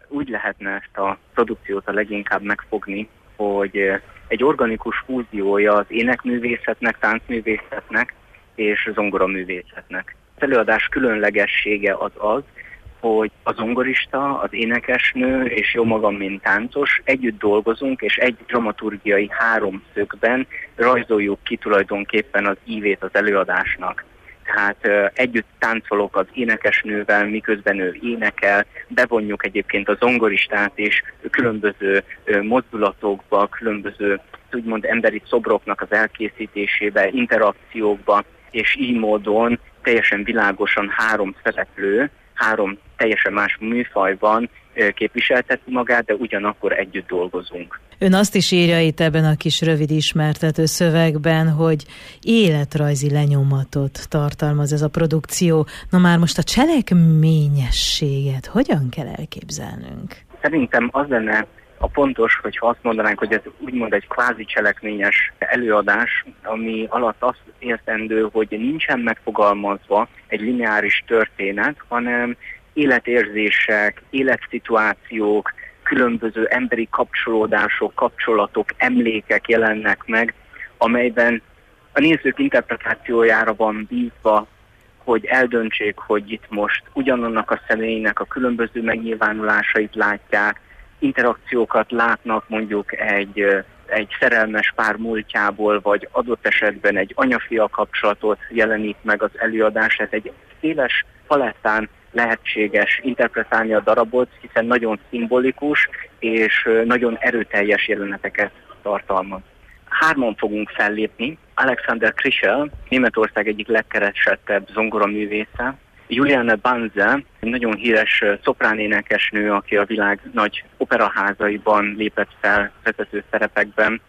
úgy lehetne ezt a produkciót a leginkább megfogni, hogy egy organikus fúziója az énekművészetnek, táncművészetnek és zongoraművészetnek. Az előadás különlegessége az, hogy a zongorista, az énekesnő és jó magam, mint táncos együtt dolgozunk, és egy dramaturgiai háromszögben rajzoljuk ki tulajdonképpen az ívét az előadásnak. Tehát együtt táncolok az énekesnővel, miközben ő énekel, bevonjuk egyébként a zongoristát is különböző mozdulatokba, különböző úgymond emberi szobroknak az elkészítésébe, interakciókba, és így módon teljesen világosan három szereplő, három teljesen más műfajban képviselteti magát, de ugyanakkor együtt dolgozunk. Ön azt is írja itt ebben a kis rövid ismertető szövegben, hogy életrajzi lenyomatot tartalmaz ez a produkció. Na már most a cselekményességet hogyan kell elképzelnünk? Szerintem az lenne a pontos, hogyha azt mondanánk, hogy ez úgymond egy kvázi cselekményes előadás, ami alatt azt értendő, hogy nincsen megfogalmazva egy lineáris történet, hanem életérzések, életszituációk, különböző emberi kapcsolódások, kapcsolatok, emlékek jelennek meg, amelyben a nézők interpretációjára van bízva, hogy eldöntsék, hogy itt most ugyanannak a személynek a különböző megnyilvánulásait látják, interakciókat látnak mondjuk egy szerelmes pár múltjából, vagy adott esetben egy anya-fia kapcsolatot jelenít meg az előadás. Ez egy széles palettán lehetséges interpretálni a darabot, hiszen nagyon szimbolikus és nagyon erőteljes jeleneteket tartalmaz. 3 fogunk fellépni. Alexander Krischel, Németország egyik legkeresettebb zongoraművésze, Juliane Banze, egy nagyon híres szopránénekesnő, aki a világ nagy operaházaiban lépett fel vezető szerepekben,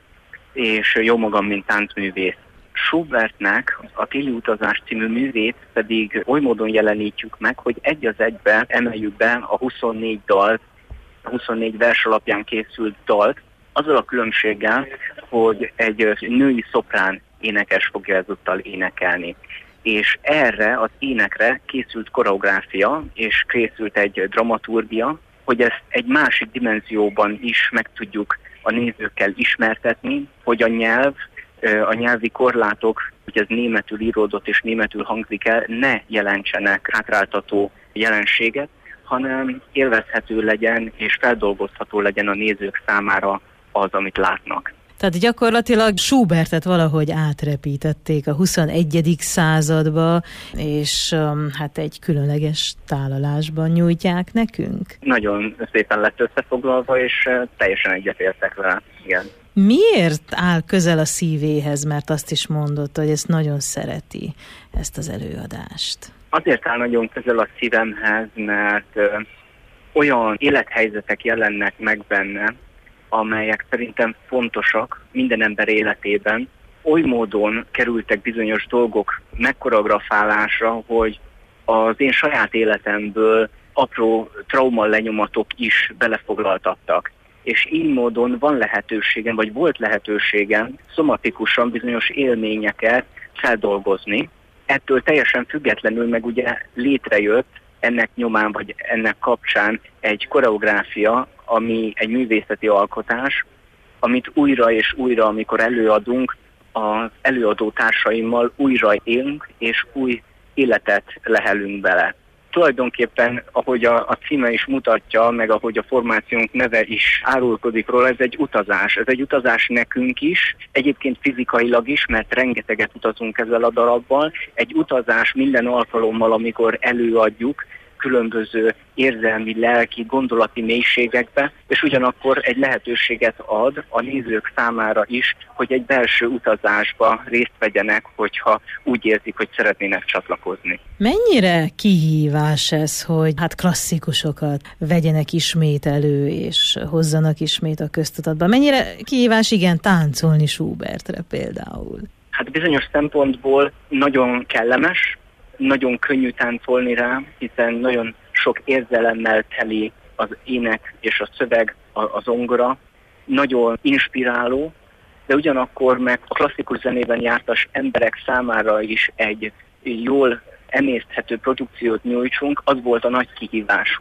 és jó magam, mint táncművész. Schubertnek a Téli utazás című művét pedig oly módon jelenítjük meg, hogy egy az egybe emeljük be a 24 dalt, a 24 vers alapján készült dalt, azzal a különbséggel, hogy egy női szoprán énekes fogja ezúttal énekelni. És erre az énekre készült koreográfia, és készült egy dramaturgia, hogy ezt egy másik dimenzióban is meg tudjuk a nézőkkel ismertetni, hogy a nyelvi korlátok, hogy ez németül íródott és németül hangzik el, ne jelentsenek hátráltató jelenséget, hanem élvezhető legyen és feldolgozható legyen a nézők számára az, amit látnak. Tehát gyakorlatilag Schubertet valahogy átrepítették a 21. századba, és hát egy különleges tálalásban nyújtják nekünk. Nagyon szépen lett összefoglalva, és teljesen egyetértek vele, igen. Miért áll közel a szívéhez, mert azt is mondotta, hogy ezt nagyon szereti, ezt az előadást? Azért áll nagyon közel a szívemhez, mert olyan élethelyzetek jelennek meg benne, amelyek szerintem fontosak minden ember életében. Oly módon kerültek bizonyos dolgok megkoreografálásra, hogy az én saját életemből apró traumalenyomatok is belefoglaltattak. És így módon van lehetőségem, vagy volt lehetőségem szomatikusan bizonyos élményeket feldolgozni. Ettől teljesen függetlenül meg ugye létrejött ennek nyomán, vagy ennek kapcsán egy koreográfia, ami egy művészeti alkotás, amit újra és újra, amikor előadunk, az előadó társaimmal újra élünk, és új életet lehelünk bele. Tulajdonképpen, ahogy a címe is mutatja, meg ahogy a formációnk neve is árulkodik róla, ez egy utazás. Ez egy utazás nekünk is, egyébként fizikailag is, mert rengeteget utazunk ezzel a darabbal. Egy utazás minden alkalommal, amikor előadjuk, különböző érzelmi, lelki, gondolati mélységekbe, és ugyanakkor egy lehetőséget ad a nézők számára is, hogy egy belső utazásba részt vegyenek, hogyha úgy érzik, hogy szeretnének csatlakozni. Mennyire kihívás ez, hogy hát klasszikusokat vegyenek ismét elő, és hozzanak ismét a köztudatba? Mennyire kihívás, igen, táncolni Schubertre például? Hát bizonyos szempontból nagyon kellemes, nagyon könnyű táncolni rá, hiszen nagyon sok érzelemmel teli az ének és a szöveg, a zongora, nagyon inspiráló, de ugyanakkor meg a klasszikus zenében jártas emberek számára is egy jól emészthető produkciót nyújtsunk. Az volt a nagy kihívás, hogy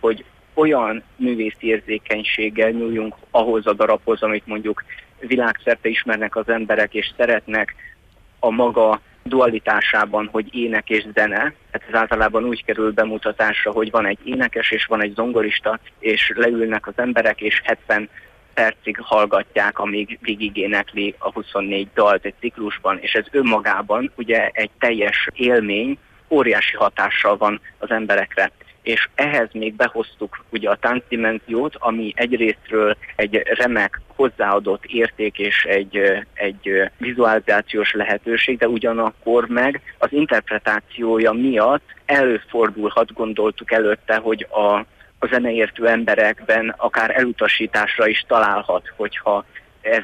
olyan művészi érzékenységgel nyúljunk ahhoz a darabhoz, amit mondjuk világszerte ismernek az emberek, és szeretnek a maga dualitásában, hogy ének és zene. Hát ez általában úgy kerül bemutatásra, hogy van egy énekes és van egy zongorista, és leülnek az emberek, és 70 percig hallgatják, amíg végigénekli a 24 dalt egy ciklusban, és ez önmagában ugye egy teljes élmény, óriási hatással van az emberekre. És ehhez még behoztuk ugye a táncdimenziót, ami egyrésztről egy remek hozzáadott érték és egy vizualizációs lehetőség, de ugyanakkor meg az interpretációja miatt előfordulhat, gondoltuk előtte, hogy a zeneértő emberekben akár elutasításra is találhat, hogyha ez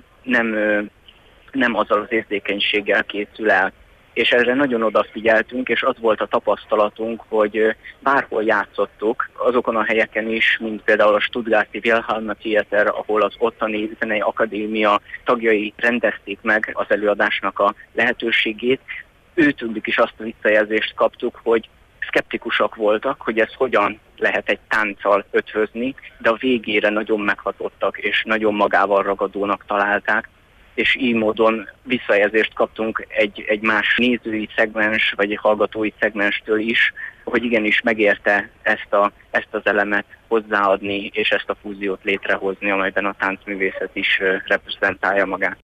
nem azzal az érzékenységgel készül el. És erre nagyon odafigyeltünk, és az volt a tapasztalatunk, hogy bárhol játszottuk, azokon a helyeken is, mint például a Stuttgarti Wilhelm Theater, ahol az ottani zenei akadémia tagjai rendezték meg az előadásnak a lehetőségét, őtőlük is azt a visszajelzést kaptuk, hogy szkeptikusak voltak, hogy ez hogyan lehet egy tánccal ötvözni, de a végére nagyon meghatottak, és nagyon magával ragadónak találták, és így módon visszajelzést kaptunk egy más nézői szegmens, vagy egy hallgatói szegmenstől is, hogy igenis megérte ezt az elemet hozzáadni, és ezt a fúziót létrehozni, amelyben a táncművészet is reprezentálja magát.